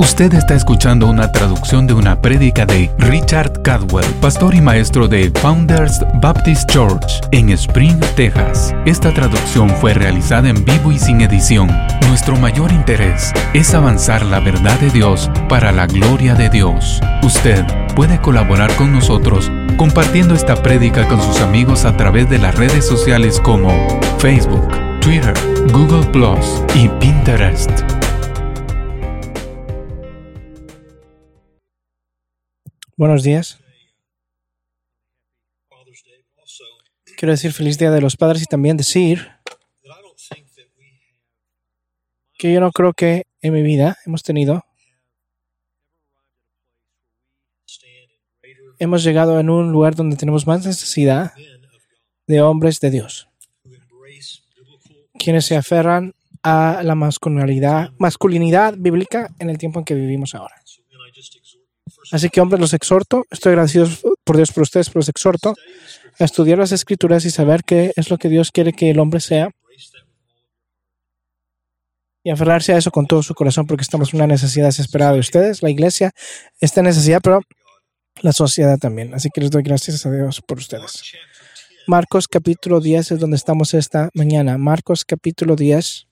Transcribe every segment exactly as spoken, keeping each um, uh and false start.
Usted está escuchando una traducción de una prédica de Richard Cadwell, pastor y maestro de Founders Baptist Church en Spring, Texas. Esta traducción fue realizada en vivo y sin edición. Nuestro mayor interés es avanzar la verdad de Dios para la gloria de Dios. Usted puede colaborar con nosotros compartiendo esta prédica con sus amigos a través de las redes sociales como Facebook, Twitter, Google plus, y Pinterest. Buenos días. Quiero decir feliz Día de los Padres y también decir que yo no creo que en mi vida hemos tenido, hemos llegado en un lugar donde tenemos más necesidad de hombres de Dios, quienes se aferran a la masculinidad, masculinidad bíblica en el tiempo en que vivimos ahora. Así que, hombres, los exhorto, estoy agradecido por Dios por ustedes, pero los exhorto a estudiar las Escrituras y saber qué es lo que Dios quiere que el hombre sea y aferrarse a eso con todo su corazón, porque estamos en una necesidad desesperada de ustedes. La iglesia está en necesidad, pero la sociedad también. Así que les doy gracias a Dios por ustedes. Marcos capítulo diez es donde estamos esta mañana. Marcos capítulo diez.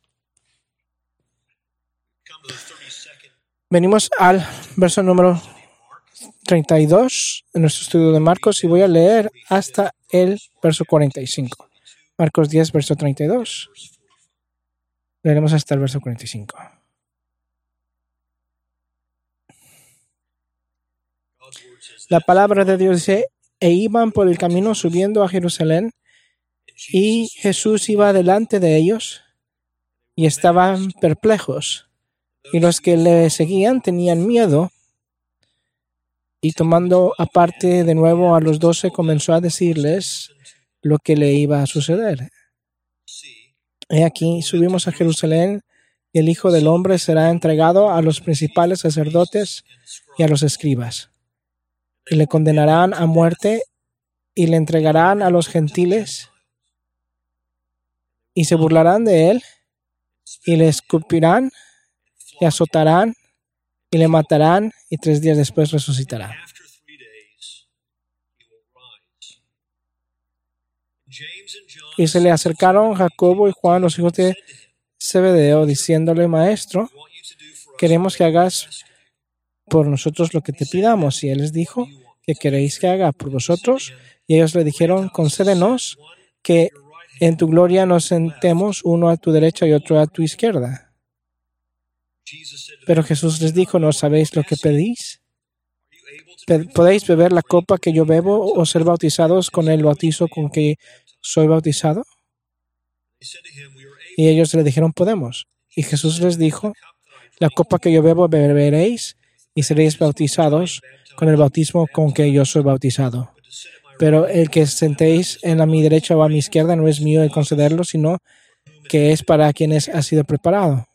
Venimos al verso número treinta y dos en nuestro estudio de Marcos y voy a leer hasta el verso cuarenta y cinco. Marcos diez, verso treinta y dos. Leeremos hasta el verso cuarenta y cinco. La palabra de Dios dice: e iban por el camino subiendo a Jerusalén, y Jesús iba delante de ellos, y estaban perplejos, y los que le seguían tenían miedo. Y tomando aparte de nuevo a los doce, comenzó a decirles lo que le iba a suceder. He aquí, subimos a Jerusalén, y el Hijo del Hombre será entregado a los principales sacerdotes y a los escribas, y le condenarán a muerte, y le entregarán a los gentiles, y se burlarán de él, y le escupirán, y azotarán, y le matarán, y tres días después resucitará. Y se le acercaron Jacobo y Juan, los hijos de Zebedeo, diciéndole: Maestro, queremos que hagas por nosotros lo que te pidamos. Y él les dijo: ¿qué queréis que haga por vosotros? Y ellos le dijeron: concédenos que en tu gloria nos sentemos uno a tu derecha y otro a tu izquierda. Pero Jesús les dijo: ¿no sabéis lo que pedís? ¿Podéis beber la copa que yo bebo o ser bautizados con el bautizo con que soy bautizado? Y ellos le dijeron: podemos. Y Jesús les dijo: la copa que yo bebo beberéis y seréis bautizados con el bautismo con que yo soy bautizado. Pero el que sentéis en la mi derecha o a mi izquierda no es mío el concederlo, sino que es para quienes ha sido preparado.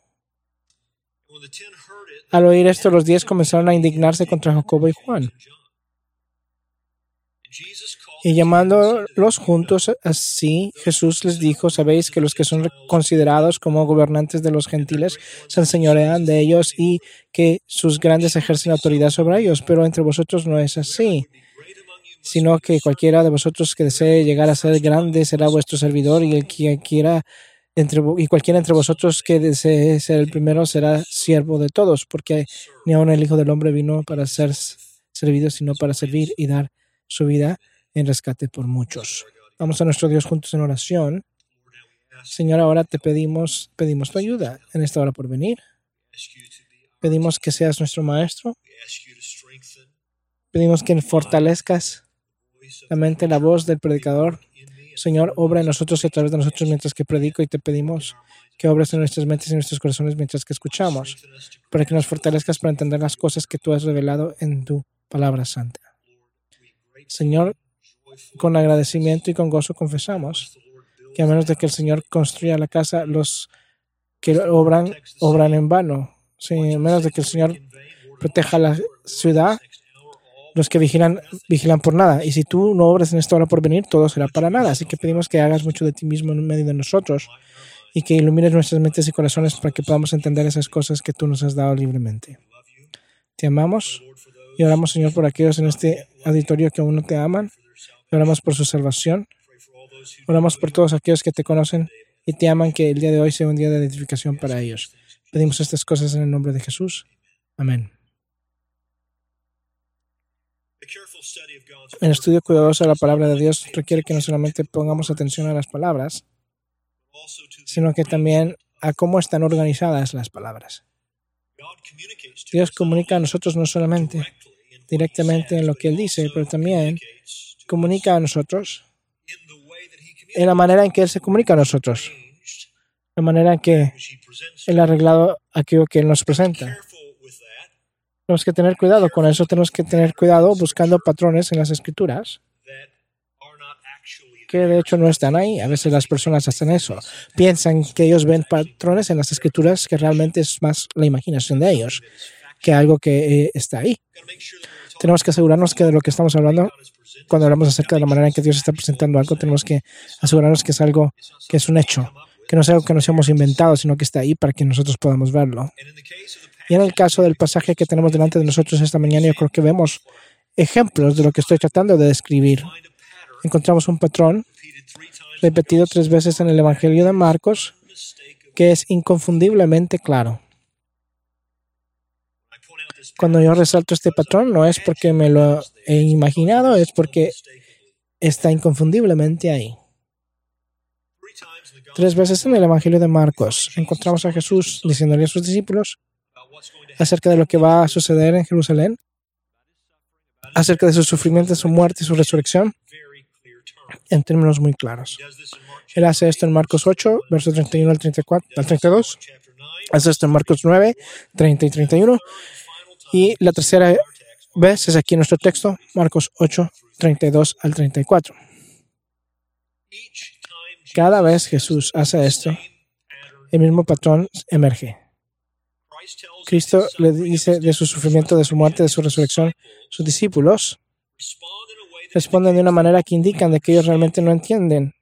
Al oír esto, los diez comenzaron a indignarse contra Jacobo y Juan. Y llamándolos juntos así, Jesús les dijo: sabéis que los que son considerados como gobernantes de los gentiles se enseñorean de ellos y que sus grandes ejercen autoridad sobre ellos, pero entre vosotros no es así, sino que cualquiera de vosotros que desee llegar a ser grande será vuestro servidor, y el que quiera Entre, y cualquiera entre vosotros que desee ser el primero será siervo de todos, porque ni aun el Hijo del Hombre vino para ser servido, sino para servir y dar su vida en rescate por muchos. Vamos a nuestro Dios juntos en oración. Señor, ahora te pedimos, pedimos tu ayuda en esta hora por venir. Pedimos que seas nuestro Maestro. Pedimos que fortalezcas la mente, la voz del predicador. Señor, obra en nosotros y a través de nosotros mientras que predico, y te pedimos que obres en nuestras mentes y en nuestros corazones mientras que escuchamos, para que nos fortalezcas para entender las cosas que tú has revelado en tu palabra santa. Señor, con agradecimiento y con gozo confesamos que a menos de que el Señor construya la casa, los que obran, obran en vano. Sí, a menos de que el Señor proteja la ciudad, los que vigilan, vigilan por nada. Y si tú no obras en esta hora por venir, todo será para nada. Así que pedimos que hagas mucho de ti mismo en medio de nosotros y que ilumines nuestras mentes y corazones para que podamos entender esas cosas que tú nos has dado libremente. Te amamos y oramos, Señor, por aquellos en este auditorio que aún no te aman. Oramos por su salvación. Oramos por todos aquellos que te conocen y te aman, que el día de hoy sea un día de identificación para ellos. Pedimos estas cosas en el nombre de Jesús. Amén. El estudio cuidadoso de la palabra de Dios requiere que no solamente pongamos atención a las palabras, sino que también a cómo están organizadas las palabras. Dios comunica a nosotros no solamente directamente en lo que Él dice, pero también comunica a nosotros en la manera en que Él se comunica a nosotros, la manera en que Él ha arreglado aquello que Él nos presenta. Tenemos que tener cuidado con eso, tenemos que tener cuidado buscando patrones en las Escrituras que de hecho no están ahí. A veces las personas hacen eso. Piensan que ellos ven patrones en las Escrituras que realmente es más la imaginación de ellos que algo que eh, está ahí. Tenemos que asegurarnos que de lo que estamos hablando, cuando hablamos acerca de la manera en que Dios está presentando algo, tenemos que asegurarnos que es algo que es un hecho, que no es algo que nos hemos inventado, sino que está ahí para que nosotros podamos verlo. Y en el caso del pasaje que tenemos delante de nosotros esta mañana, yo creo que vemos ejemplos de lo que estoy tratando de describir. Encontramos un patrón repetido tres veces en el Evangelio de Marcos que es inconfundiblemente claro. Cuando yo resalto este patrón, no es porque me lo he imaginado, es porque está inconfundiblemente ahí. Tres veces en el Evangelio de Marcos encontramos a Jesús diciéndole a sus discípulos acerca de lo que va a suceder en Jerusalén, acerca de su sufrimiento, su muerte y su resurrección, en términos muy claros. Él hace esto en Marcos ocho, versos treinta y uno al treinta y cuatro, al treinta y dos. Hace esto en Marcos nueve, treinta y treinta y uno. Y la tercera vez es aquí en nuestro texto, Marcos ocho, treinta y dos al treinta y cuatro. Cada vez Jesús hace esto, el mismo patrón emerge. Cristo le dice de su sufrimiento, de su muerte, de su resurrección. Sus discípulos responden de una manera que indican de que ellos realmente no entienden.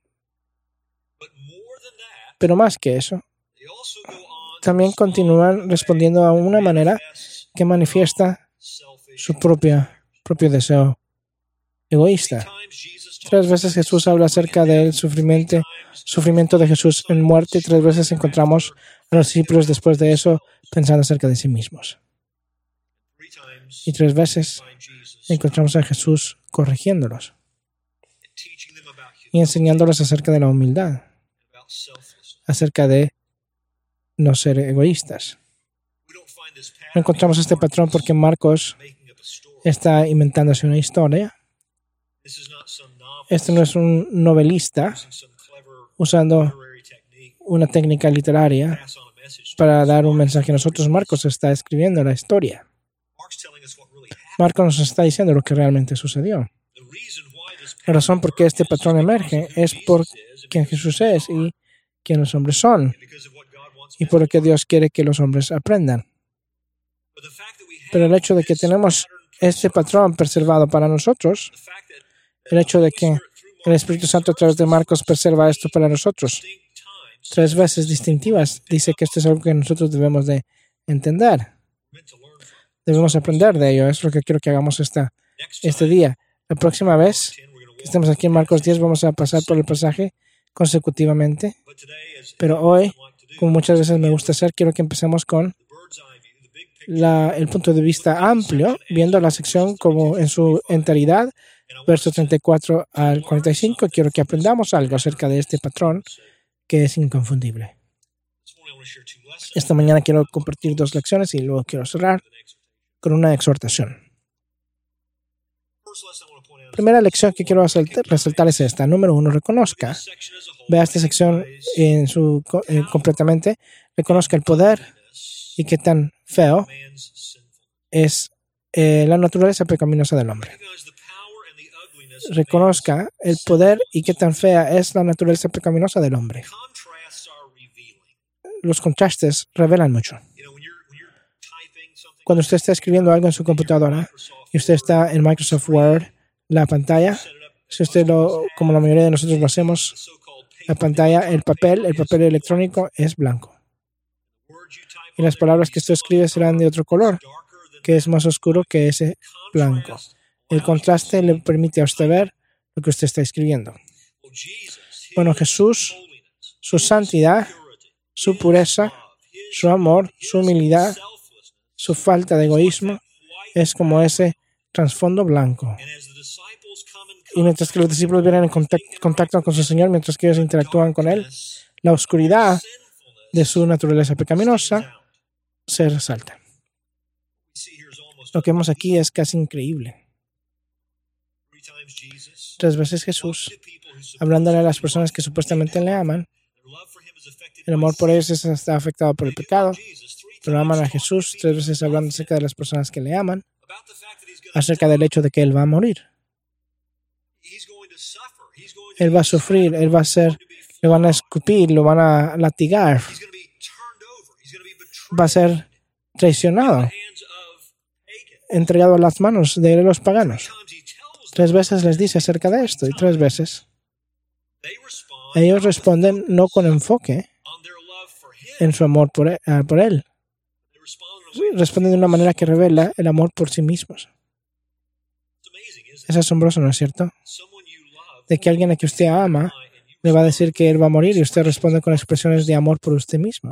Pero más que eso, también continúan respondiendo a una manera que manifiesta su propia, propio deseo egoísta. Tres veces Jesús habla acerca del sufrimiento, sufrimiento de Jesús en muerte, y tres veces encontramos a los discípulos después de eso pensando acerca de sí mismos. Y tres veces encontramos a Jesús corrigiéndolos y enseñándolos acerca de la humildad, acerca de no ser egoístas. No encontramos este patrón porque Marcos está inventándose una historia. Este no es un novelista usando una técnica literaria para dar un mensaje a nosotros. Marcos está escribiendo la historia. Marcos nos está diciendo lo que realmente sucedió. La razón por qué este patrón emerge es por quien Jesús es y quién los hombres son, y por lo que Dios quiere que los hombres aprendan. Pero el hecho de que tenemos este patrón preservado para nosotros, el hecho de que el Espíritu Santo a través de Marcos preserva esto para nosotros, tres veces distintivas, dice que esto es algo que nosotros debemos de entender. Debemos aprender de ello. Es lo que quiero que hagamos esta, este día. La próxima vez que estemos aquí en Marcos diez, vamos a pasar por el pasaje consecutivamente. Pero hoy, como muchas veces me gusta hacer, quiero que empecemos con la, el punto de vista amplio, viendo la sección como en su enteridad, versos treinta y cuatro al cuarenta y cinco. Quiero que aprendamos algo acerca de este patrón que es inconfundible. Esta mañana quiero compartir dos lecciones y luego quiero cerrar con una exhortación. Primera lección que quiero resaltar es esta. Número uno, reconozca. Vea esta sección en su eh, completamente. Reconozca el poder y qué tan feo es eh, la naturaleza pecaminosa del hombre. Reconozca el poder y qué tan fea es la naturaleza pecaminosa del hombre. Los contrastes revelan mucho. Cuando usted está escribiendo algo en su computadora y usted está en Microsoft Word, la pantalla, si usted lo, como la mayoría de nosotros lo hacemos, la pantalla, el papel, el papel electrónico es blanco. Y las palabras que usted escribe serán de otro color. que es más oscuro que ese blanco. El contraste le permite a usted ver lo que usted está escribiendo. Bueno, Jesús, su santidad, su pureza, su amor, su humildad, su falta de egoísmo, es como ese trasfondo blanco. Y mientras que los discípulos vienen en contacto, contacto con su Señor, mientras que ellos interactúan con Él, la oscuridad de su naturaleza pecaminosa se resalta. Lo que vemos aquí es casi increíble. Tres veces Jesús, hablándole a las personas que supuestamente le aman, el amor por ellos está afectado por el pecado, pero aman a Jesús. Tres veces hablando acerca de las personas que le aman, acerca del hecho de que Él va a morir. Él va a sufrir, Él va a ser, le van a escupir, lo van a latigar, va a ser traicionado, entregado a las manos de los paganos. Tres veces les dice acerca de esto y tres veces ellos responden no con enfoque en su amor por él, por él. Responden de una manera que revela el amor por sí mismos. Es asombroso, ¿no es cierto? De que alguien a que usted ama le va a decir que él va a morir y usted responde con expresiones de amor por usted mismo.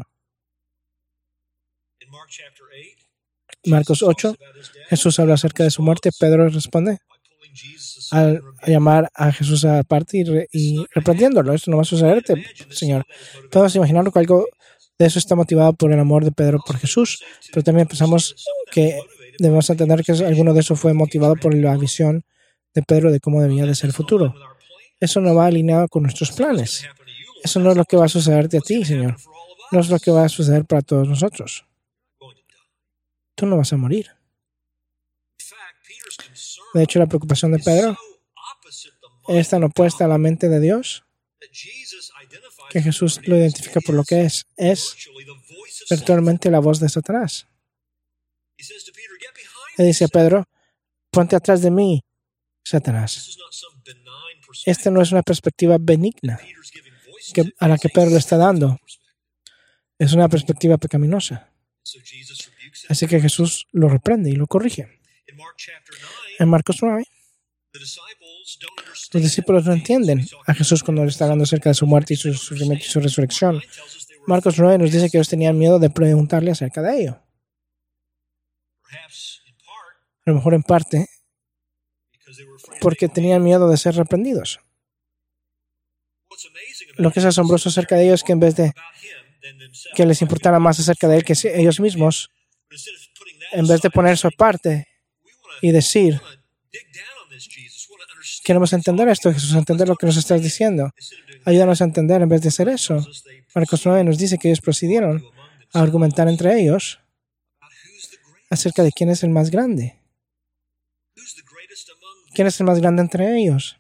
Marcos ocho, Jesús habla acerca de su muerte. Pedro responde al llamar a Jesús aparte y, re, y reprendiéndolo. Esto no va a sucederte, Señor. Podemos imaginar que algo de eso está motivado por el amor de Pedro por Jesús, pero también pensamos que debemos entender que alguno de eso fue motivado por la visión de Pedro de cómo debía de ser el futuro. Eso no va alineado con nuestros planes. Eso no es lo que va a sucederte a ti, Señor. No es lo que va a suceder para todos nosotros. Tú no vas a morir. De hecho, la preocupación de Pedro es tan opuesta a la mente de Dios que Jesús lo identifica por lo que es. Es virtualmente la voz de Satanás. Le dice a Pedro, ponte atrás de mí, Satanás. Esta no es una perspectiva benigna que, a la que Pedro le está dando. Es una perspectiva pecaminosa. Así que Jesús lo reprende y lo corrige. En Marcos nueve, los discípulos no entienden a Jesús cuando le está hablando acerca de su muerte y su sufrimiento y su resurrección. Marcos nueve nos dice que ellos tenían miedo de preguntarle acerca de ello. A lo mejor en parte porque tenían miedo de ser reprendidos. Lo que es asombroso acerca de ellos es que en vez de que les importara más acerca de él que ellos mismos, en vez de ponerse aparte y decir, queremos entender esto, Jesús, entender lo que nos estás diciendo. Ayúdanos a entender en vez de hacer eso. Marcos nueve nos dice que ellos procedieron a argumentar entre ellos acerca de quién es el más grande. ¿Quién es el más grande entre ellos?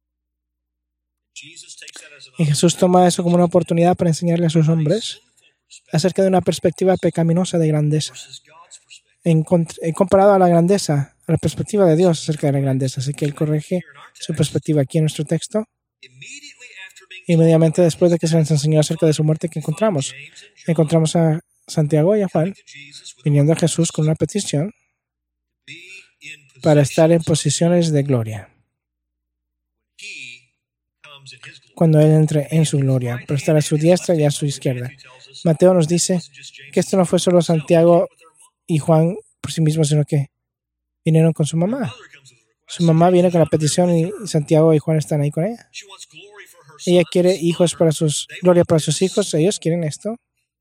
Y Jesús toma eso como una oportunidad para enseñarle a sus hombres acerca de una perspectiva pecaminosa de grandeza, en, en comparado a la grandeza, a la perspectiva de Dios acerca de la grandeza. Así que Él corrige su perspectiva aquí en nuestro texto. Inmediatamente después de que se les enseñó acerca de su muerte, que encontramos? Encontramos a Santiago y a Juan viniendo a Jesús con una petición para estar en posiciones de gloria. Cuando Él entre en su gloria, para estar a su diestra y a su izquierda. Mateo nos dice que esto no fue solo Santiago y Juan por sí mismos, sino que vinieron con su mamá. Su mamá viene con la petición y Santiago y Juan están ahí con ella. Ella quiere hijos para sus, gloria para sus hijos. Ellos quieren esto.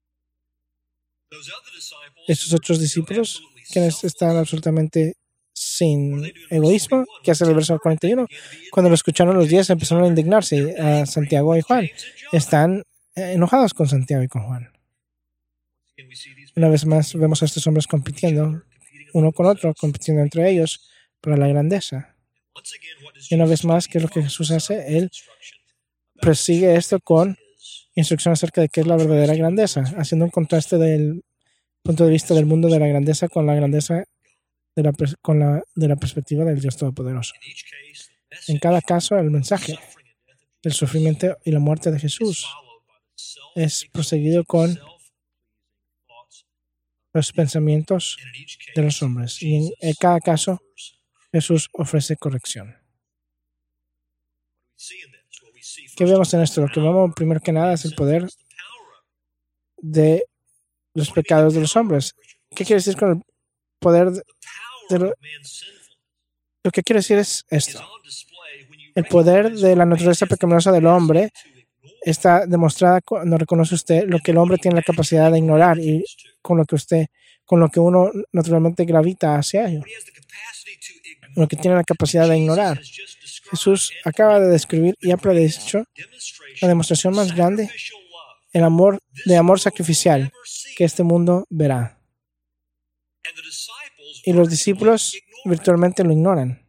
Estos otros discípulos, quienes están absolutamente sin egoísmo, que hace el verso cuarenta y uno, cuando lo escucharon los diez empezaron a indignarse a Santiago y Juan. Están enojados con Santiago y con Juan. Una vez más vemos a estos hombres compitiendo uno con otro, compitiendo entre ellos para la grandeza. Y una vez más, ¿qué es lo que Jesús hace? Él persigue esto con instrucción acerca de qué es la verdadera grandeza, haciendo un contraste del punto de vista del mundo de la grandeza con la grandeza de la, con la, de la perspectiva del Dios Todopoderoso. En cada caso, el mensaje del sufrimiento y la muerte de Jesús es proseguido con los pensamientos de los hombres. Y en, en cada caso, Jesús ofrece corrección. ¿Qué vemos en esto? Lo que vemos primero que nada es el poder de los pecados de los hombres. ¿Qué quiere decir con el poder de, de lo, lo que quiere decir es esto? El poder de la naturaleza pecaminosa del hombre está demostrada cuando reconoce usted lo que el hombre tiene la capacidad de ignorar y con lo que usted, con lo que uno naturalmente gravita hacia ello. Lo que tiene la capacidad de ignorar. Jesús acaba de describir y ha predicho la demostración más grande, el amor de amor sacrificial que este mundo verá. Y los discípulos virtualmente lo ignoran.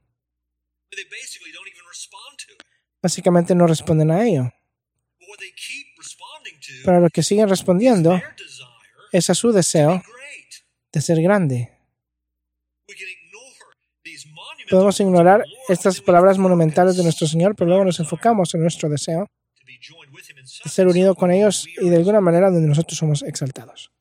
Básicamente no responden a ello. Pero lo que siguen respondiendo es a su deseo de ser grande. Podemos ignorar estas palabras monumentales de nuestro Señor, pero luego nos enfocamos en nuestro deseo de ser unido con ellos y de alguna manera donde nosotros somos exaltados.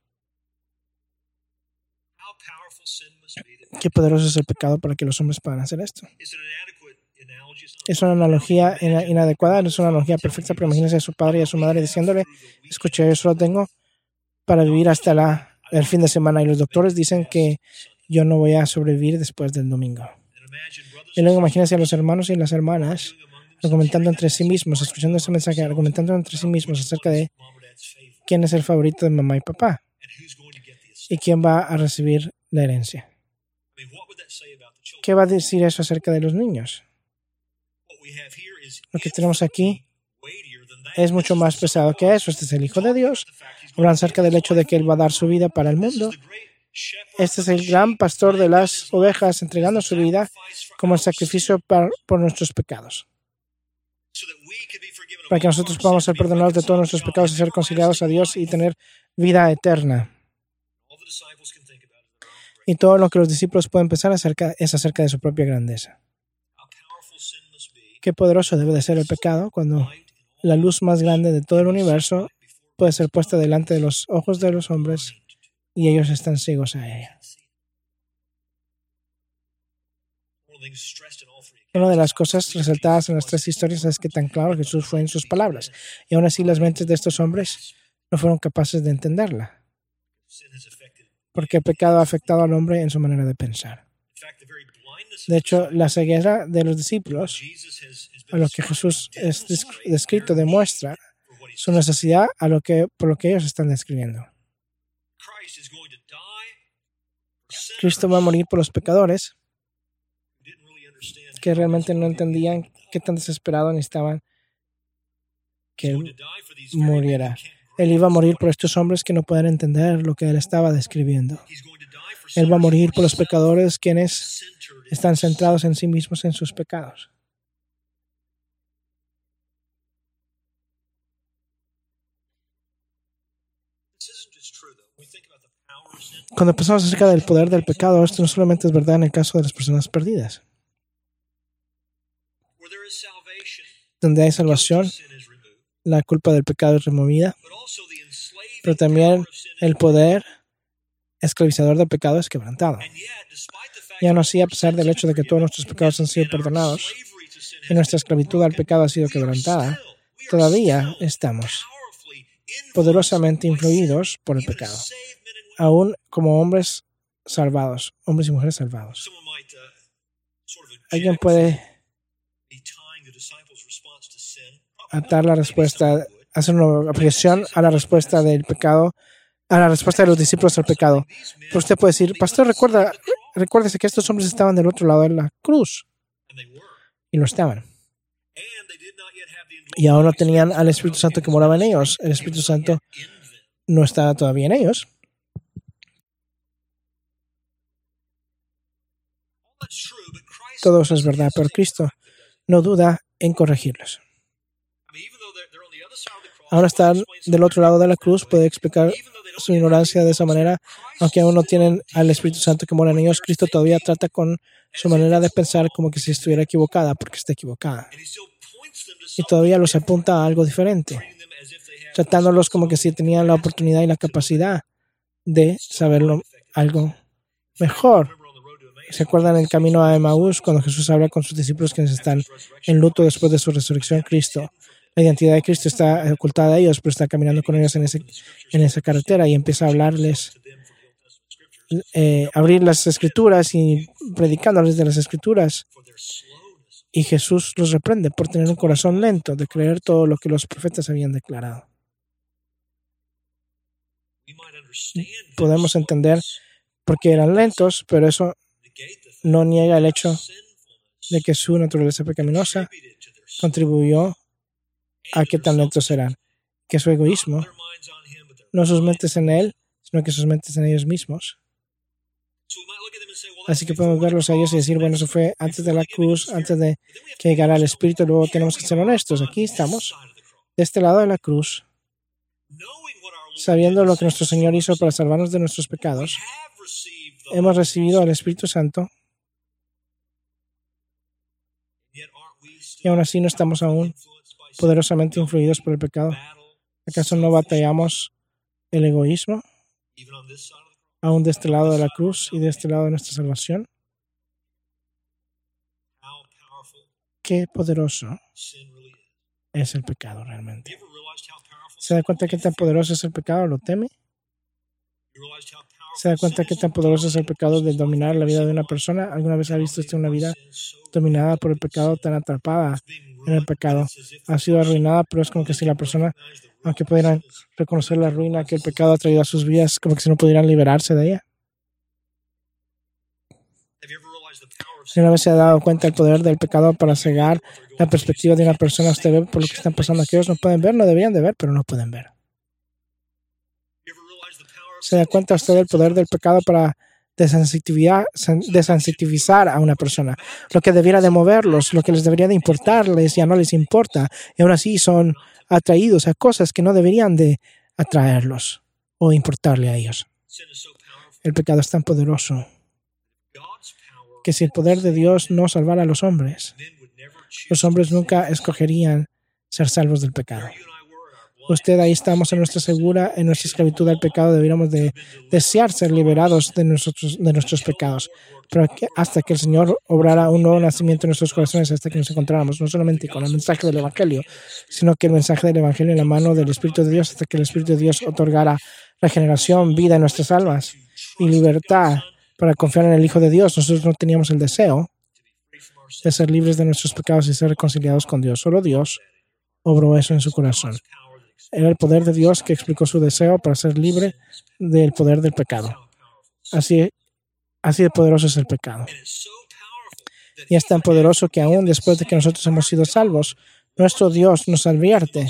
Qué poderoso es el pecado para que los hombres puedan hacer esto. Es una analogía inadecuada, no es una analogía perfecta, pero imagínense a su padre y a su madre diciéndole, escuche, yo solo tengo para vivir hasta la, el fin de semana y los doctores dicen que yo no voy a sobrevivir después del domingo. Y luego imagínense a los hermanos y las hermanas argumentando entre sí mismos, escuchando ese mensaje, argumentando entre sí mismos acerca de quién es el favorito de mamá y papá y quién va a recibir la herencia. ¿Qué va a decir eso acerca de los niños? Lo que tenemos aquí es mucho más pesado que eso. Este es el Hijo de Dios. Hablan acerca del hecho de que Él va a dar su vida para el mundo. Este es el gran pastor de las ovejas entregando su vida como el sacrificio para, por nuestros pecados. Para que nosotros podamos ser perdonados de todos nuestros pecados y ser reconciliados a Dios y tener vida eterna. Y todo lo que los discípulos pueden pensar acerca, es acerca de su propia grandeza. Qué poderoso debe de ser el pecado cuando la luz más grande de todo el universo puede ser puesta delante de los ojos de los hombres y ellos están ciegos a ella. Una de las cosas resaltadas en las tres historias es que tan claro Jesús fue en sus palabras, y aún así las mentes de estos hombres no fueron capaces de entenderla, porque el pecado ha afectado al hombre en su manera de pensar. De hecho, la ceguera de los discípulos, a lo que Jesús es descrito, demuestra su necesidad a lo que, por lo que ellos están describiendo. Cristo va a morir por los pecadores que realmente no entendían qué tan desesperados necesitaban que Él muriera. Él iba a morir por estos hombres que no pueden entender lo que Él estaba describiendo. Él va a morir por los pecadores quienes están centrados en sí mismos en sus pecados. Cuando pensamos acerca del poder del pecado, esto no solamente es verdad en el caso de las personas perdidas. Donde hay salvación, la culpa del pecado es removida, pero también el poder esclavizador del pecado es quebrantado. Y aún así, a pesar del hecho de que todos nuestros pecados han sido perdonados y nuestra esclavitud al pecado ha sido quebrantada, todavía estamos poderosamente influidos por el pecado, aún como hombres salvados, hombres y mujeres salvados. Alguien puede atar la respuesta, hacer una aplicación a la respuesta del pecado, a la respuesta de los discípulos al pecado. Pero usted puede decir, pastor, recuerda, recuérdese que estos hombres estaban del otro lado de la cruz. Y lo estaban. Y aún no tenían al Espíritu Santo que moraba en ellos. El Espíritu Santo no estaba todavía en ellos. Todo eso es verdad, pero Cristo no duda en corregirlos. Ahora están del otro lado de la cruz, puede explicar su ignorancia de esa manera, aunque aún no tienen al Espíritu Santo que mora en ellos. Cristo todavía trata con su manera de pensar como que si estuviera equivocada, porque está equivocada. Y todavía los apunta a algo diferente, tratándolos como que si tenían la oportunidad y la capacidad de saberlo algo mejor. ¿Se acuerdan el camino a Emaús cuando Jesús habla con sus discípulos quienes están en luto después de su resurrección? Cristo, la identidad de Cristo está ocultada a ellos, pero está caminando con ellos en, ese, en esa carretera y empieza a hablarles, eh, abrir las escrituras y predicándoles de las escrituras. Y Jesús los reprende por tener un corazón lento de creer todo lo que los profetas habían declarado. Podemos entender por qué eran lentos, pero eso no niega el hecho de que su naturaleza pecaminosa contribuyó a que tan lentos eran, que su egoísmo, no sus mentes en él, sino que sus mentes en ellos mismos. Así que podemos verlos a ellos y decir, bueno, eso fue antes de la cruz, antes de que llegara el Espíritu. Luego tenemos que ser honestos. Aquí estamos, de este lado de la cruz, sabiendo lo que nuestro Señor hizo para salvarnos de nuestros pecados. Hemos recibido al Espíritu Santo y aún así no estamos aún poderosamente influidos por el pecado. ¿Acaso no batallamos el egoísmo aún de este lado de la cruz y de este lado de nuestra salvación? Qué poderoso es el pecado realmente. ¿Se da cuenta qué tan poderoso es el pecado? ¿Lo teme? ¿Se da cuenta qué tan poderoso es el pecado de dominar la vida de una persona? ¿Alguna vez ha visto usted una vida dominada por el pecado, tan atrapada en el pecado? Ha sido arruinada, pero es como que si la persona, aunque pudieran reconocer la ruina que el pecado ha traído a sus vidas, como que si no pudieran liberarse de ella. ¿Alguna vez se ha dado cuenta del poder del pecado para cegar la perspectiva de una persona? Usted ve por lo que están pasando aquí. Ellos no pueden ver, no deberían de ver, pero no pueden ver. ¿Se da cuenta usted del poder del pecado para desensitivizar a una persona? Lo que debiera de moverlos, lo que les debería de importarles, ya no les importa. Y aún así son atraídos a cosas que no deberían de atraerlos o importarle a ellos. El pecado es tan poderoso que si el poder de Dios no salvara a los hombres, los hombres nunca escogerían ser salvos del pecado. Usted, ahí estamos en nuestra segura, en nuestra esclavitud al pecado, deberíamos de desear ser liberados de, nosotros, de nuestros pecados. Pero que hasta que el Señor obrara un nuevo nacimiento en nuestros corazones, hasta que nos encontráramos, no solamente con el mensaje del Evangelio, sino que el mensaje del Evangelio en la mano del Espíritu de Dios, hasta que el Espíritu de Dios otorgara regeneración, vida en nuestras almas y libertad para confiar en el Hijo de Dios. Nosotros no teníamos el deseo de ser libres de nuestros pecados y ser reconciliados con Dios. Solo Dios obró eso en su corazón. Era el poder de Dios que explicó su deseo para ser libre del poder del pecado. Así, así de poderoso es el pecado. Y es tan poderoso que aún después de que nosotros hemos sido salvos, nuestro Dios nos advierte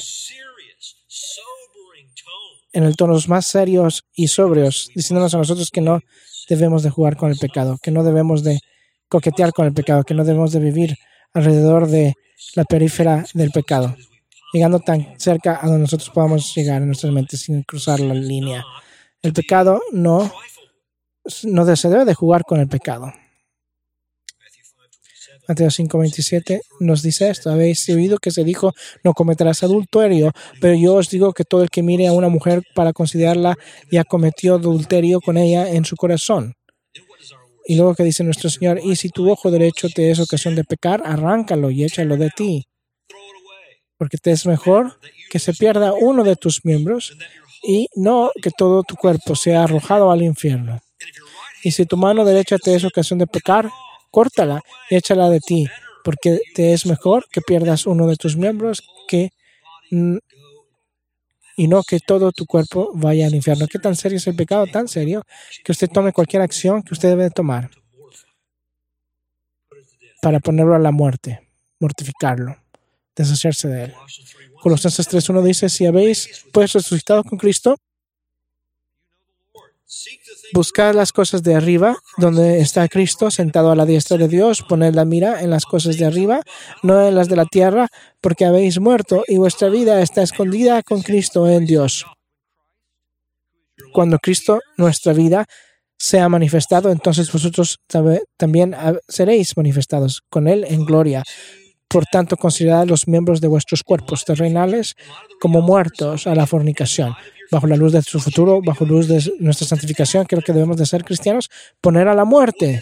en el tonos más serios y sobrios, diciéndonos a nosotros que no debemos de jugar con el pecado, que no debemos de coquetear con el pecado, que no debemos de vivir alrededor de la periferia del pecado, llegando tan cerca a donde nosotros podamos llegar en nuestras mentes sin cruzar la línea. El pecado no, no se debe de jugar con el pecado. Mateo cinco veintisiete nos dice esto: habéis oído que se dijo, no cometerás adulterio, pero yo os digo que todo el que mire a una mujer para considerarla ya cometió adulterio con ella en su corazón. Y luego que dice nuestro Señor, y si tu ojo derecho te es ocasión de pecar, arráncalo y échalo de ti, porque te es mejor que se pierda uno de tus miembros y no que todo tu cuerpo sea arrojado al infierno. Y si tu mano derecha te es ocasión de pecar, córtala y échala de ti, porque te es mejor que pierdas uno de tus miembros que, y no que todo tu cuerpo vaya al infierno. ¿Qué tan serio es el pecado? Tan serio que usted tome cualquier acción que usted debe tomar para ponerlo a la muerte, mortificarlo, deshacerse de él. Colosenses tres uno dice, si habéis pues resucitado con Cristo, buscad las cosas de arriba, donde está Cristo sentado a la diestra de Dios. Poned la mira en las cosas de arriba, no en las de la tierra, porque habéis muerto y vuestra vida está escondida con Cristo en Dios. Cuando Cristo, nuestra vida, sea manifestado, entonces vosotros también seréis manifestados con Él en gloria. Por tanto, considerad los miembros de vuestros cuerpos terrenales como muertos a la fornicación. bajo la luz de su futuro, bajo la luz de nuestra santificación, que es lo que debemos de ser cristianos, poner a la muerte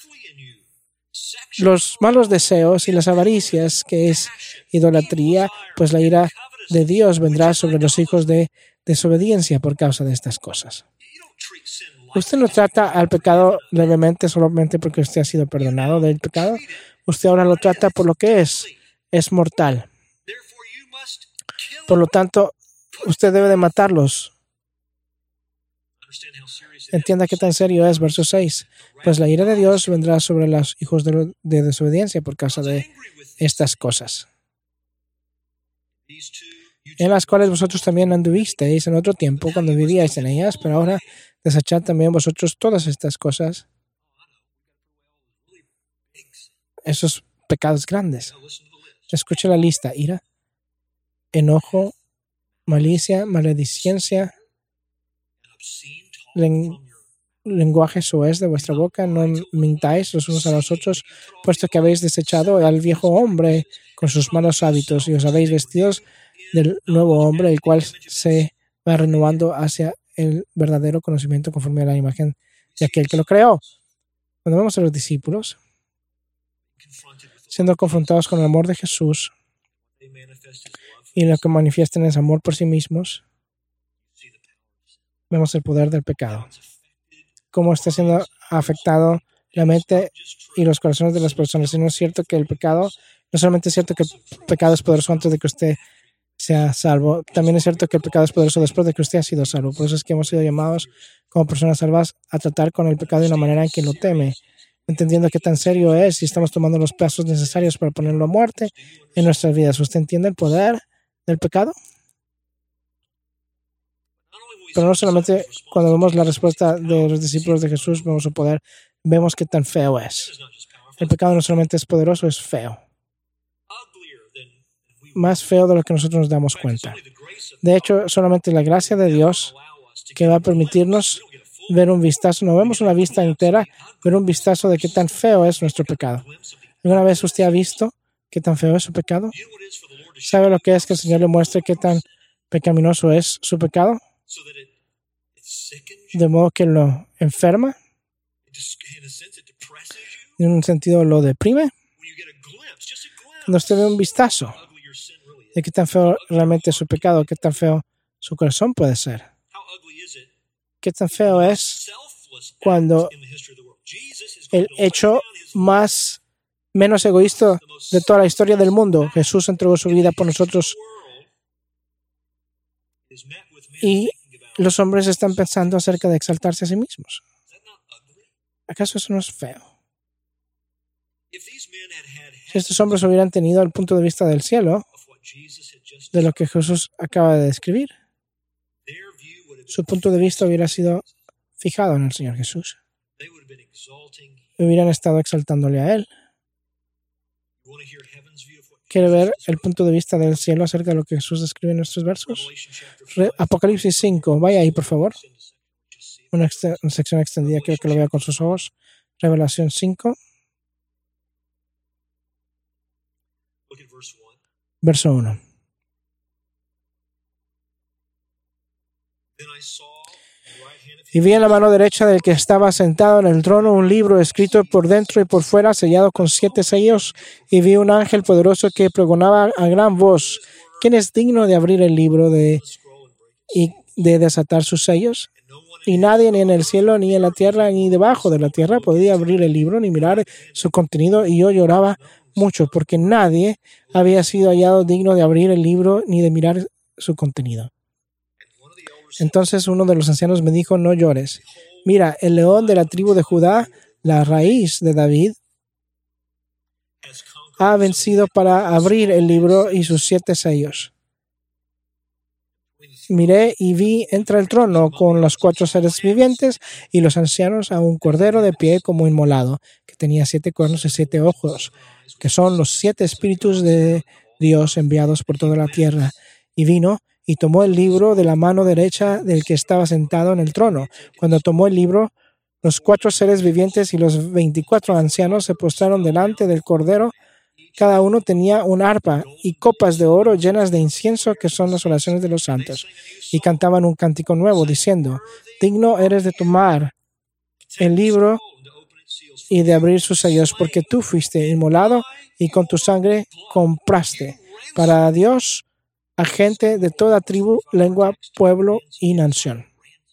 los malos deseos y las avaricias, que es idolatría, pues la ira de Dios vendrá sobre los hijos de desobediencia por causa de estas cosas. Usted no trata al pecado levemente solamente porque usted ha sido perdonado del pecado. Usted ahora lo trata por lo que es. Es mortal. Por lo tanto, usted debe de matarlos. Entienda qué tan serio es. Verso seis. Pues la ira de Dios vendrá sobre los hijos de, de desobediencia por causa de estas cosas, en las cuales vosotros también anduvisteis en otro tiempo cuando vivíais en ellas, pero ahora desechad también vosotros todas estas cosas, esos pecados grandes. Escuche la lista: ira, enojo, malicia, maledicencia, len- lenguaje soez de vuestra boca, no mintáis los unos a los otros, puesto que habéis desechado al viejo hombre con sus malos hábitos y os habéis vestidos del nuevo hombre, el cual se va renovando hacia el verdadero conocimiento conforme a la imagen de aquel que lo creó. Cuando vemos a los discípulos siendo confrontados con el amor de Jesús y lo que manifiestan es amor por sí mismos, vemos el poder del pecado. Cómo está siendo afectado la mente y los corazones de las personas. Y no es cierto que el pecado, no solamente es cierto que el pecado es poderoso antes de que usted sea salvo, también es cierto que el pecado es poderoso después de que usted ha sido salvo. Por eso es que hemos sido llamados como personas salvas a tratar con el pecado de una manera en que lo teme, entendiendo qué tan serio es y estamos tomando los pasos necesarios para ponerlo a muerte en nuestras vidas. ¿Usted entiende el poder del pecado? Pero no solamente cuando vemos la respuesta de los discípulos de Jesús, vemos su poder, vemos qué tan feo es. El pecado no solamente es poderoso, es feo. Más feo de lo que nosotros nos damos cuenta. De hecho, solamente la gracia de Dios que va a permitirnos ver un vistazo, no vemos una vista entera, ver un vistazo de qué tan feo es nuestro pecado. ¿Alguna vez usted ha visto qué tan feo es su pecado? ¿Sabe lo que es que el Señor le muestre qué tan pecaminoso es su pecado? De modo que lo enferma, en un sentido lo deprime. Cuando usted ve un vistazo de qué tan feo realmente es su pecado, qué tan feo su corazón puede ser. Qué tan feo es cuando el hecho más menos egoísta de toda la historia del mundo, Jesús entregó su vida por nosotros, y los hombres están pensando acerca de exaltarse a sí mismos. ¿Acaso eso no es feo? Si estos hombres hubieran tenido el punto de vista del cielo, de lo que Jesús acaba de describir, su punto de vista hubiera sido fijado en el Señor Jesús. Hubieran estado exaltándole a Él. ¿Quiere ver el punto de vista del cielo acerca de lo que Jesús describe en nuestros versos? Re- Apocalipsis cinco. Vaya ahí, por favor. Una, ex- una sección extendida. Quiero que lo vea con sus ojos. Revelación cinco. Verso uno. Y vi en la mano derecha del que estaba sentado en el trono un libro escrito por dentro y por fuera, sellado con siete sellos, y vi un ángel poderoso que pregonaba a gran voz: ¿quién es digno de abrir el libro de, y de desatar sus sellos? Y nadie, ni en el cielo, ni en la tierra, ni debajo de la tierra, podía abrir el libro ni mirar su contenido. Y yo lloraba mucho, porque nadie había sido hallado digno de abrir el libro ni de mirar su contenido. Entonces uno de los ancianos me dijo: no llores. Mira, el león de la tribu de Judá, la raíz de David, ha vencido para abrir el libro y sus siete sellos. Miré y vi entre el trono con los cuatro seres vivientes y los ancianos a un cordero de pie como inmolado, que tenía siete cuernos y siete ojos, que son los siete espíritus de Dios enviados por toda la tierra. Y vino y tomó el libro de la mano derecha del que estaba sentado en el trono. Cuando tomó el libro, los cuatro seres vivientes y los veinticuatro ancianos se postraron delante del Cordero Cada uno tenía un arpa y copas de oro llenas de incienso, que son las oraciones de los santos. Y cantaban un cántico nuevo, diciendo: digno eres de tomar el libro y de abrir sus sellos, porque tú fuiste inmolado y con tu sangre compraste para Dios a gente de toda tribu, lengua, pueblo y nación.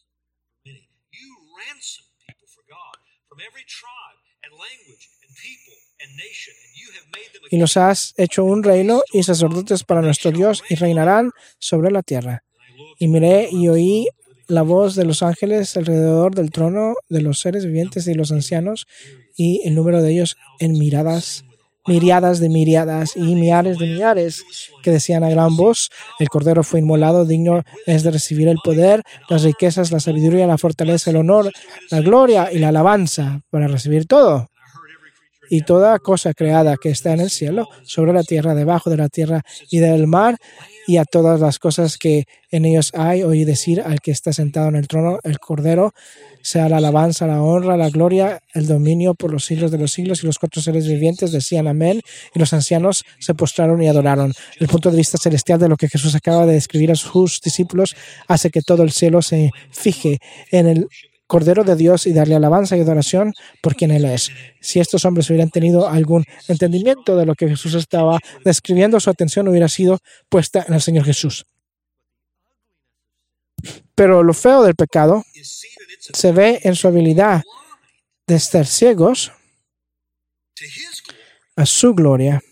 Y los has hecho un reino y sacerdotes para nuestro Dios, y reinarán sobre la tierra. Y miré y oí la voz de los ángeles alrededor del trono, de los seres vivientes y los ancianos, y el número de ellos en miradas, miriadas de miriadas y millares de millares, que decían a gran voz: el Cordero fue inmolado, digno es de recibir el poder, las riquezas, la sabiduría, la fortaleza, el honor, la gloria y la alabanza, para recibir todo. Y toda cosa creada que está en el cielo, sobre la tierra, debajo de la tierra y del mar, y a todas las cosas que en ellos hay, oí decir al que está sentado en el trono, el Cordero, sea la alabanza, la honra, la gloria, el dominio por los siglos de los siglos. Y los cuatro seres vivientes decían amén, y los ancianos se postraron y adoraron. El punto de vista celestial de lo que Jesús acaba de describir a sus discípulos hace que todo el cielo se fije en el Cordero de Dios y darle alabanza y adoración por quien Él es. Si estos hombres hubieran tenido algún entendimiento de lo que Jesús estaba describiendo, su atención hubiera sido puesta en el Señor Jesús. Pero lo feo del pecado se ve en su habilidad de estar ciegos a su gloria,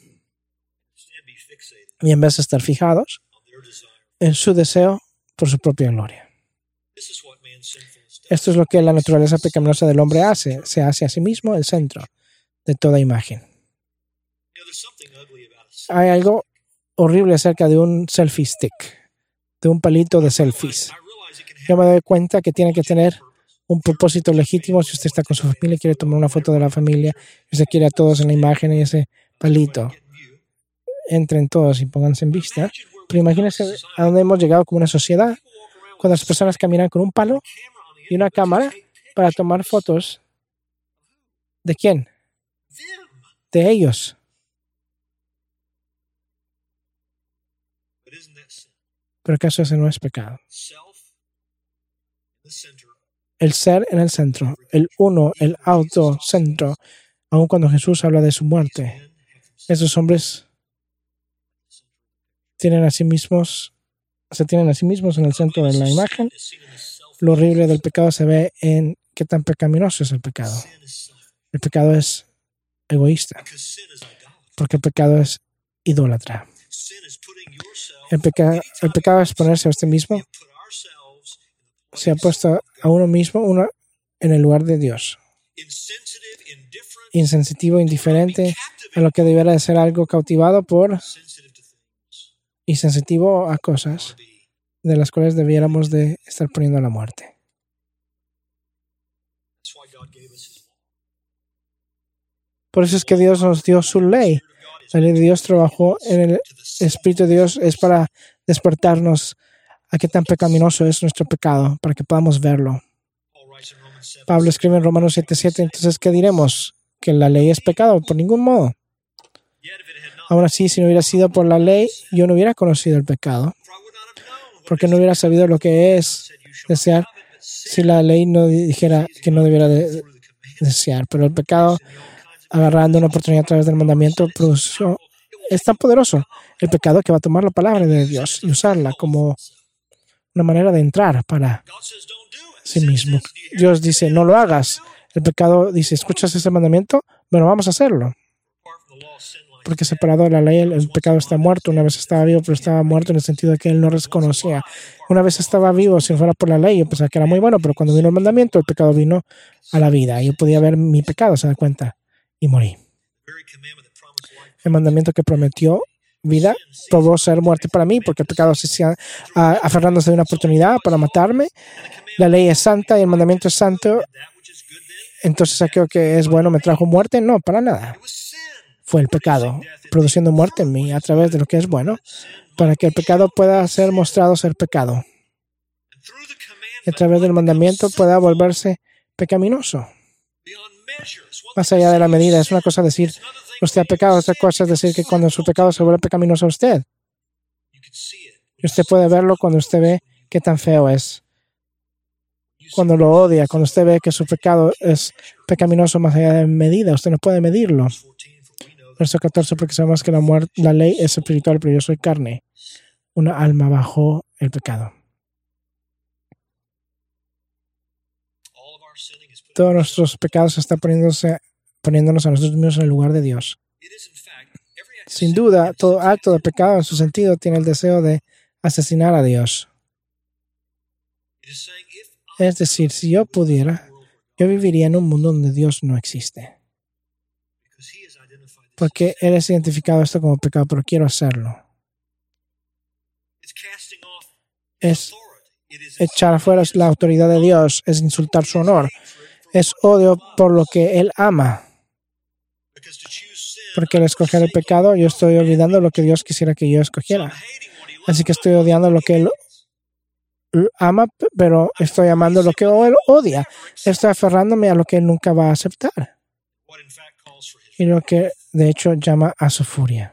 y en vez de estar fijados en su deseo por su propia gloria. Esto es lo que la naturaleza pecaminosa del hombre hace. Se hace a sí mismo el centro de toda imagen. Hay algo horrible acerca de un selfie stick, de un palito de selfies. Yo me doy cuenta que tiene que tener un propósito legítimo. Si usted está con su familia y quiere tomar una foto de la familia, y usted quiere a todos en la imagen y ese palito, entren todos y pónganse en vista. Pero imagínense a dónde hemos llegado como una sociedad, cuando las personas caminan con un palo y una cámara para tomar fotos. ¿De quién? De ellos. ¿Pero acaso ese no es pecado? El ser en el centro, el uno, el autocentro, aun cuando Jesús habla de su muerte. Esos hombres tienen a sí mismos, se tienen a sí mismos en el centro de la imagen. Lo horrible del pecado se ve en qué tan pecaminoso es el pecado. El pecado es egoísta, porque el pecado es idólatra. El, peca, el pecado es ponerse a usted mismo. Se ha puesto a uno mismo uno en el lugar de Dios. Insensitivo, indiferente a lo que debiera de ser algo cautivado por, y sensitivo a cosas de las cuales debiéramos de estar poniendo a la muerte. Por eso es que Dios nos dio su ley. La ley de Dios trabajó en el Espíritu de Dios, es para despertarnos a qué tan pecaminoso es nuestro pecado, para que podamos verlo. Pablo escribe en Romanos siete siete, entonces, ¿qué diremos? ¿Que la ley es pecado? Por ningún modo. Aún así, si no hubiera sido por la ley, yo no hubiera conocido el pecado, porque no hubiera sabido lo que es desear si la ley no dijera que no debiera de desear. Pero el pecado, agarrando una oportunidad a través del mandamiento, produjo, es tan poderoso el pecado que va a tomar la palabra de Dios y usarla como una manera de entrar para sí mismo. Dios dice, no lo hagas. El pecado dice, ¿escuchas ese mandamiento? Bueno, vamos a hacerlo. Porque separado de la ley, el, el pecado está muerto. Una vez estaba vivo, pero estaba muerto en el sentido de que él no reconocía. Una vez estaba vivo, si fuera por la ley, yo pensaba que era muy bueno, pero cuando vino el mandamiento, el pecado vino a la vida. Yo podía ver mi pecado, se da cuenta, y morí. El mandamiento que prometió vida probó ser muerte para mí, porque el pecado se hacía aferrándose de una oportunidad para matarme. La ley es santa y el mandamiento es santo. Entonces, aquello que es bueno me trajo muerte. No, para nada. Fue el pecado produciendo muerte en mí a través de lo que es bueno, para que el pecado pueda ser mostrado ser pecado. Y a través del mandamiento pueda volverse pecaminoso. Más allá de la medida, es una cosa decir, usted ha pecado. Otra cosa es decir que cuando su pecado se vuelve pecaminoso a usted. Y usted puede verlo cuando usted ve qué tan feo es. Cuando lo odia, cuando usted ve que su pecado es pecaminoso más allá de medida, usted no puede medirlo. Verso catorce, porque sabemos que la, muerte, la ley es espiritual, pero yo soy carne, una alma bajo el pecado. Todos nuestros pecados están poniéndose, poniéndonos a nosotros mismos en el lugar de Dios. Sin duda, todo acto de pecado en su sentido tiene el deseo de asesinar a Dios. Es decir, si yo pudiera, yo viviría en un mundo donde Dios no existe. Porque Él es identificado esto como pecado, pero quiero hacerlo. Es echar afuera la autoridad de Dios, es insultar su honor. Es odio por lo que Él ama. Porque al escoger el pecado, yo estoy olvidando lo que Dios quisiera que yo escogiera. Así que estoy odiando lo que Él ama, pero estoy amando lo que Él odia. Estoy aferrándome a lo que Él nunca va a aceptar. Y lo que, de hecho, llama a su furia.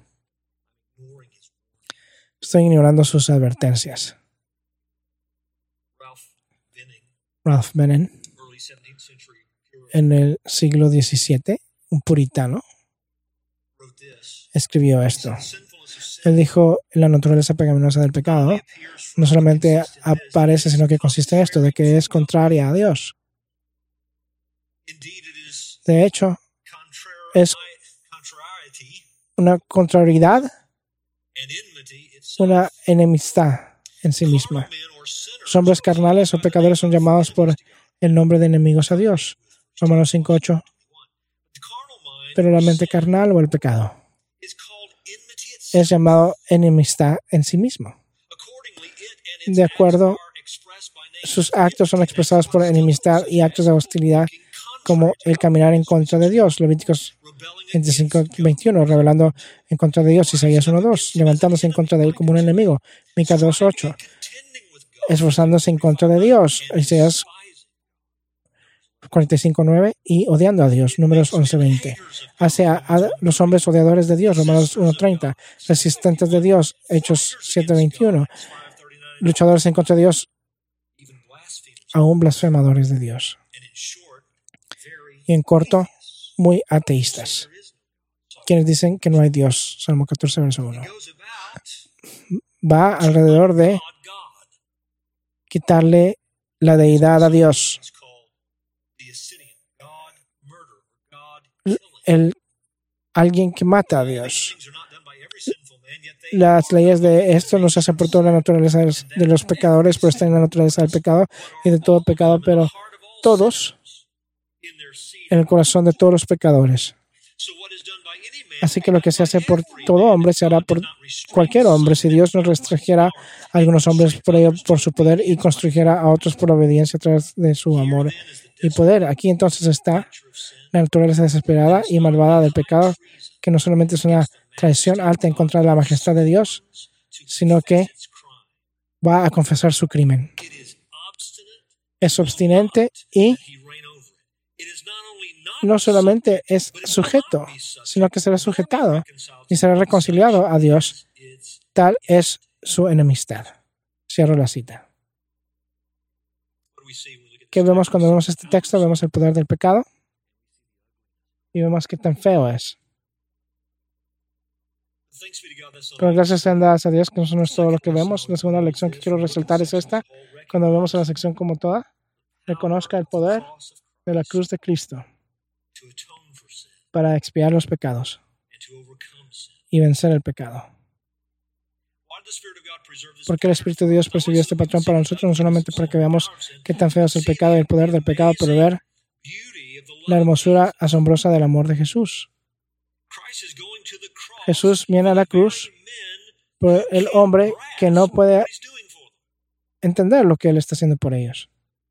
Estoy ignorando sus advertencias. Ralph Benning, en el siglo diecisiete, un puritano, escribió esto. Él dijo, la naturaleza pecaminosa del pecado no solamente aparece, sino que consiste en esto, de que es contraria a Dios. De hecho, es una contrariedad, una enemistad en sí misma. Los hombres carnales o pecadores son llamados por el nombre de enemigos a Dios. Romanos cinco ocho. Pero la mente carnal o el pecado es llamado enemistad en sí mismo. De acuerdo, sus actos son expresados por enemistad y actos de hostilidad, como el caminar en contra de Dios. Levíticos veinticinco veintiuno, revelando en contra de Dios. Isaías uno dos, levantándose en contra de Él como un enemigo. Mica dos ocho, esforzándose en contra de Dios. Isaías cuarenta y cinco nueve, y odiando a Dios. Números once veinte. Hacia a los hombres odiadores de Dios. Romanos uno treinta. Resistentes de Dios. Hechos siete veintiuno. Luchadores en contra de Dios. Aún blasfemadores de Dios. Y en corto, muy ateístas. Quienes dicen que no hay Dios. Salmo catorce, verso uno. Va alrededor de quitarle la deidad a Dios. El, alguien que mata a Dios. Las leyes de esto no se hacen por toda la naturaleza de los pecadores, pero están en la naturaleza del pecado y de todo pecado, pero todos en el corazón de todos los pecadores. Así que lo que se hace por todo hombre se hará por cualquier hombre. Si Dios no restringiera a algunos hombres por ello, por su poder, y construyera a otros por obediencia a través de su amor y poder. Aquí entonces está la naturaleza desesperada y malvada del pecado, que no solamente es una traición alta en contra de la majestad de Dios, sino que va a confesar su crimen. Es obstinente y no solamente es sujeto, sino que será sujetado y será reconciliado a Dios. Tal es su enemistad. Cierro la cita. ¿Qué vemos cuando vemos este texto? Vemos el poder del pecado y vemos qué tan feo es. Pero gracias sean dadas a Dios, que eso no es todo lo que vemos. La segunda lección que quiero resaltar es esta. Cuando vemos la sección como toda, reconozca el poder de la cruz de Cristo para expiar los pecados y vencer el pecado. Porque el Espíritu de Dios persiguió este patrón para nosotros, no solamente para que veamos qué tan feo es el pecado y el poder del pecado, pero ver la hermosura asombrosa del amor de Jesús. Jesús viene a la cruz por el hombre que no puede entender lo que Él está haciendo por ellos.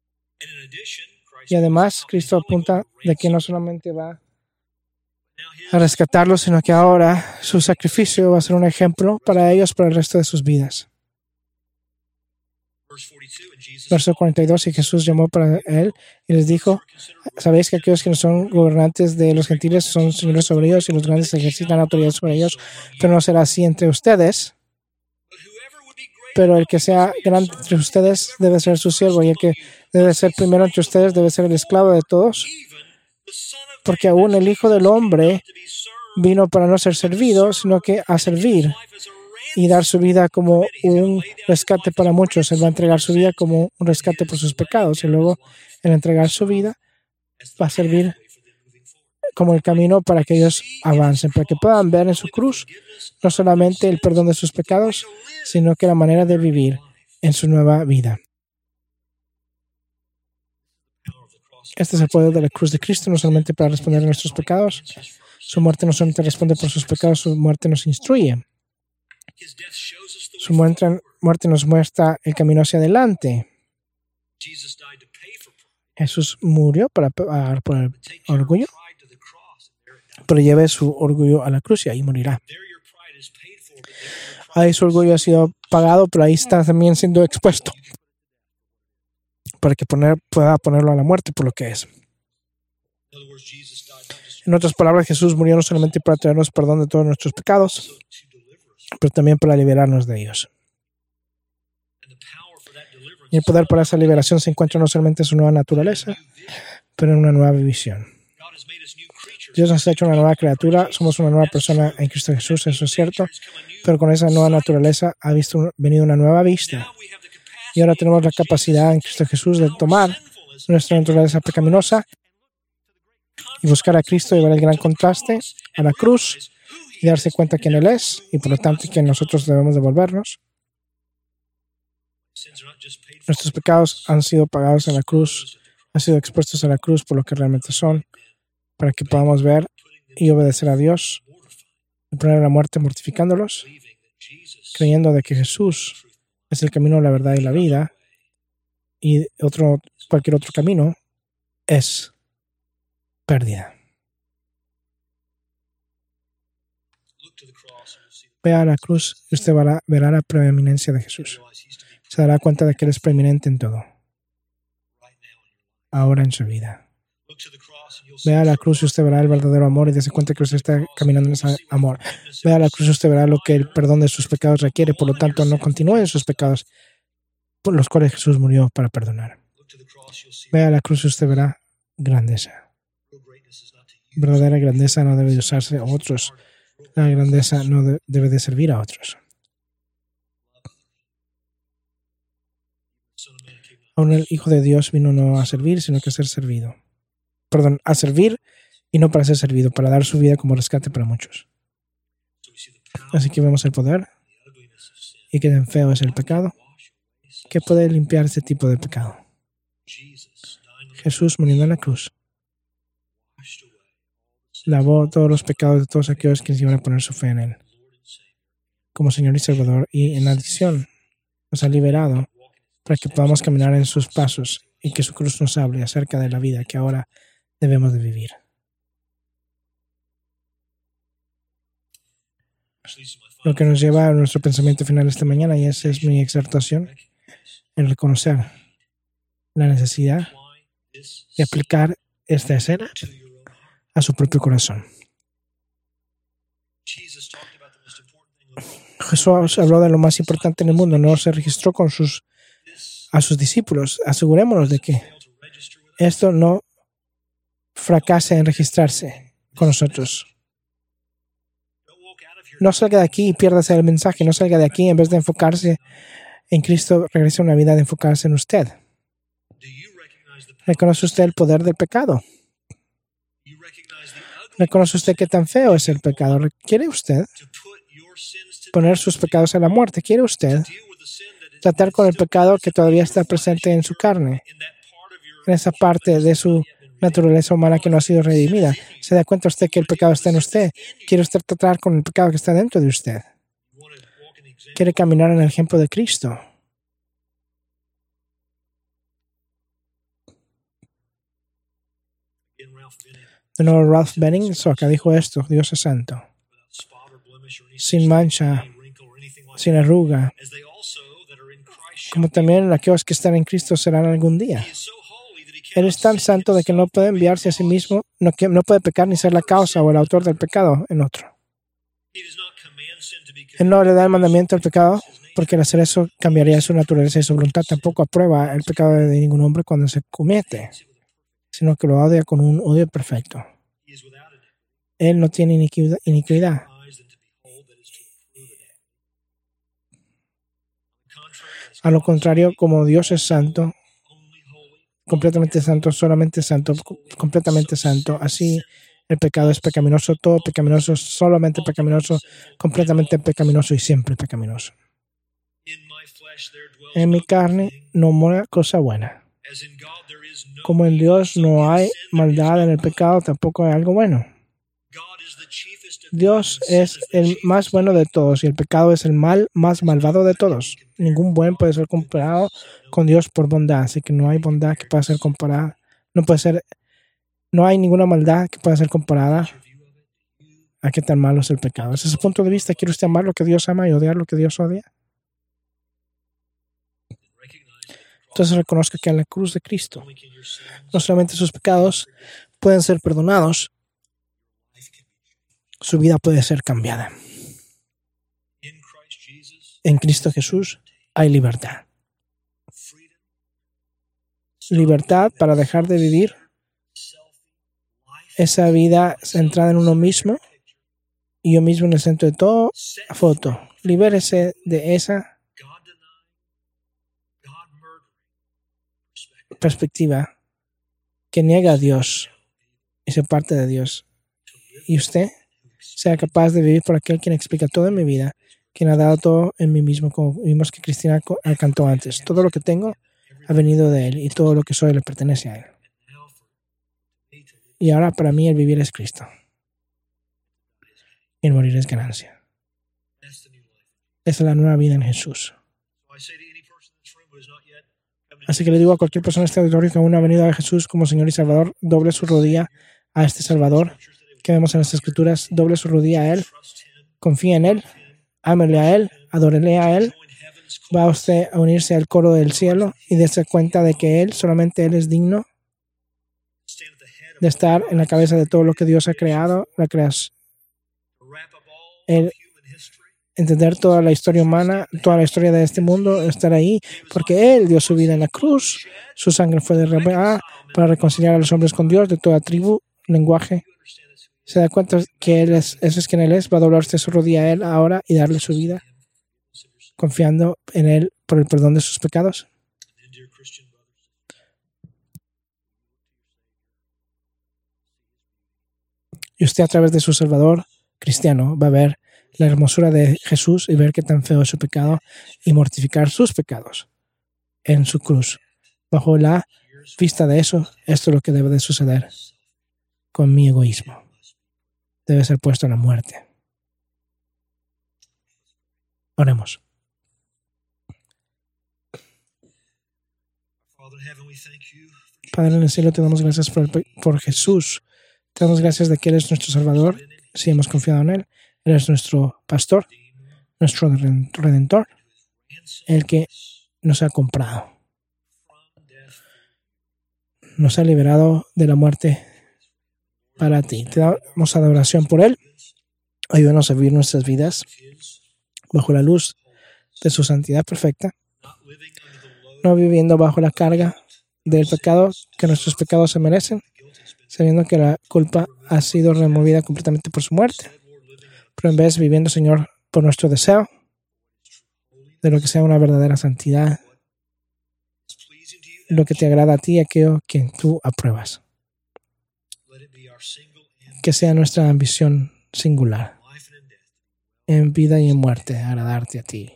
Y además, Cristo apunta de que no solamente va a rescatarlos, sino que ahora su sacrificio va a ser un ejemplo para ellos para el resto de sus vidas. Verso cuarenta y dos, y Jesús llamó para él y les dijo, sabéis que aquellos que no son gobernantes de los gentiles son señores sobre ellos y los grandes ejercitan autoridad sobre ellos, pero no será así entre ustedes. Pero el que sea grande entre ustedes debe ser su siervo, y el que debe ser primero entre ustedes debe ser el esclavo de todos, porque aún el Hijo del Hombre vino para no ser servido, sino que a servir y dar su vida como un rescate para muchos. Él va a entregar su vida como un rescate por sus pecados, y luego el entregar su vida va a servir como el camino para que ellos avancen, para que puedan ver en su cruz no solamente el perdón de sus pecados, sino que la manera de vivir en su nueva vida. Este es el poder de la cruz de Cristo, no solamente para responder a nuestros pecados. Su muerte no solamente responde por sus pecados, su muerte nos instruye. Su muerte, muerte nos muestra el camino hacia adelante. Jesús murió para pagar por el orgullo, pero lleve su orgullo a la cruz y ahí morirá. Ahí su orgullo ha sido pagado, pero ahí está también siendo expuesto para que poner, pueda ponerlo a la muerte por lo que es. En otras palabras, Jesús murió no solamente para traernos perdón de todos nuestros pecados, pero también para liberarnos de ellos. Y el poder para esa liberación se encuentra no solamente en su nueva naturaleza, pero en una nueva visión. Dios nos ha hecho una nueva criatura, somos una nueva persona en Cristo Jesús, eso es cierto, pero con esa nueva naturaleza ha visto, venido una nueva vista. Y ahora tenemos la capacidad en Cristo Jesús de tomar nuestra naturaleza pecaminosa y buscar a Cristo y ver el gran contraste a la cruz y darse cuenta quién Él es y por lo tanto que nosotros debemos devolvernos. Nuestros pecados han sido pagados en la cruz, han sido expuestos a la cruz por lo que realmente son, para que podamos ver y obedecer a Dios y poner a la muerte mortificándolos, creyendo de que Jesús es el camino, la verdad y la vida, y otro, cualquier otro camino es pérdida. Vea a la cruz y usted verá, verá la preeminencia de Jesús. Se dará cuenta de que Él es preeminente en todo, ahora en su vida. Vea a la cruz y usted verá el verdadero amor y dése cuenta que usted está caminando en ese amor. Vea a la cruz y usted verá lo que el perdón de sus pecados requiere. Por lo tanto, no continúe en sus pecados por los cuales Jesús murió para perdonar. Vea a la cruz y usted verá grandeza. Verdadera grandeza no debe de usarse a otros. La grandeza no de, debe de servir a otros. Aún el Hijo de Dios vino no a servir, sino que a ser servido. Perdón, a servir y no para ser servido, para dar su vida como rescate para muchos. Así que vemos el poder y qué tan feo es el pecado. ¿Qué puede limpiar este tipo de pecado? Jesús muriendo en la cruz lavó todos los pecados de todos aquellos que iban a poner su fe en Él como Señor y Salvador, y en adición nos ha liberado para que podamos caminar en sus pasos y que su cruz nos hable acerca de la vida que ahora debemos de vivir. Lo que nos lleva a nuestro pensamiento final esta mañana, y esa es mi exhortación, en reconocer la necesidad de aplicar esta escena a su propio corazón. Jesús habló de lo más importante en el mundo, no se registró con sus, a sus discípulos. Asegurémonos de que esto no fracase en registrarse con nosotros. No salga de aquí y piérdase el mensaje. No salga de aquí en vez de enfocarse en Cristo, regrese a una vida de enfocarse en usted. ¿Reconoce usted el poder del pecado? ¿Reconoce usted qué tan feo es el pecado? ¿Quiere usted poner sus pecados a la muerte? ¿Quiere usted tratar con el pecado que todavía está presente en su carne, en esa parte de su naturaleza humana que no ha sido redimida? ¿Se da cuenta usted que el pecado está en usted? ¿Quiere usted tratar con el pecado que está dentro de usted? ¿Quiere caminar en el ejemplo de Cristo? De nuevo, Ralph Benning acá dijo esto: Dios es santo, sin mancha, sin arruga, como también aquellos que están en Cristo serán algún día. Él es tan santo de que no puede enviarse a sí mismo, no, que, no puede pecar ni ser la causa o el autor del pecado en otro. Él no le da el mandamiento al pecado, porque al hacer eso cambiaría su naturaleza y su voluntad. Tampoco aprueba el pecado de ningún hombre cuando se comete, sino que lo odia con un odio perfecto. Él no tiene iniquidad. A lo contrario, como Dios es santo, completamente santo, solamente santo, completamente santo, así el pecado es pecaminoso, todo pecaminoso, solamente pecaminoso, completamente pecaminoso y siempre pecaminoso. En mi carne no mora cosa buena. Como en Dios no hay maldad en el pecado, tampoco hay algo bueno. Dios es el más bueno de todos y el pecado es el mal más malvado de todos. Ningún buen puede ser comparado con Dios por bondad, así que no hay bondad que pueda ser comparada. No puede ser, no hay ninguna maldad que pueda ser comparada a qué tan malo es el pecado. Desde ese punto de vista, ¿quiere usted amar lo que Dios ama y odiar lo que Dios odia? Entonces reconozca que en la cruz de Cristo no solamente sus pecados pueden ser perdonados, su vida puede ser cambiada. En Cristo Jesús hay libertad. Libertad para dejar de vivir esa vida centrada en uno mismo y yo mismo en el centro de todo. Foto. Libérese de esa perspectiva que niega a Dios y se parte de Dios. Y usted sea capaz de vivir por aquel quien explica todo en mi vida, quien ha dado todo en mí mismo, como vimos que Cristina cantó antes. Todo lo que tengo ha venido de Él y todo lo que soy le pertenece a Él. Y ahora para mí el vivir es Cristo y el morir es ganancia. Esa es la nueva vida en Jesús. Así que le digo a cualquier persona en este auditorio que aún no ha venido a Jesús como Señor y Salvador, doble su rodilla a este Salvador que vemos en las Escrituras, doble su rodilla a Él, confía en Él, ámele a Él, adórele a Él. Va usted a unirse al coro del cielo y darse cuenta de que Él, solamente Él es digno de estar en la cabeza de todo lo que Dios ha creado, la creación. Él, entender toda la historia humana, toda la historia de este mundo, estar ahí, porque Él dio su vida en la cruz, su sangre fue derramada para reconciliar a los hombres con Dios de toda tribu, lenguaje. Se da cuenta que Él es, eso es quien Él es, va a doblarse su rodilla a Él ahora y darle su vida, confiando en Él por el perdón de sus pecados. Y usted a través de su Salvador cristiano va a ver la hermosura de Jesús y ver qué tan feo es su pecado y mortificar sus pecados en su cruz. Bajo la vista de eso, esto es lo que debe de suceder con mi egoísmo. Debe ser puesto a la muerte. Oremos. Padre en el cielo, te damos gracias por, el, por Jesús. Te damos gracias de que Él es nuestro Salvador, si hemos confiado en Él. Él es nuestro pastor, nuestro redentor, el que nos ha comprado. Nos ha liberado de la muerte para ti. Te damos adoración por Él. Ayúdanos a vivir nuestras vidas bajo la luz de su santidad perfecta, no viviendo bajo la carga del pecado que nuestros pecados se merecen, sabiendo que la culpa ha sido removida completamente por su muerte, pero en vez viviendo, Señor, por nuestro deseo de lo que sea una verdadera santidad, lo que te agrada a ti y aquello que tú apruebas. Que sea nuestra ambición singular, en vida y en muerte, agradarte a ti.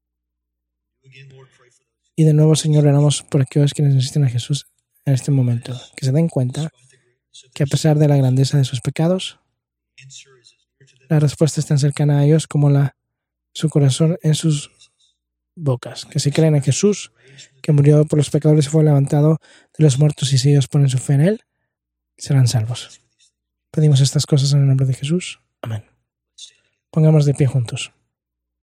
Y de nuevo, Señor, oramos por aquellos que necesitan a Jesús en este momento, que se den cuenta que a pesar de la grandeza de sus pecados, la respuesta es tan cercana a ellos como la, su corazón en sus bocas. Que si creen en Jesús, que murió por los pecadores y fue levantado de los muertos, y si ellos ponen su fe en Él, serán salvos. Pedimos estas cosas en el nombre de Jesús. Amén. Pongamos de pie juntos.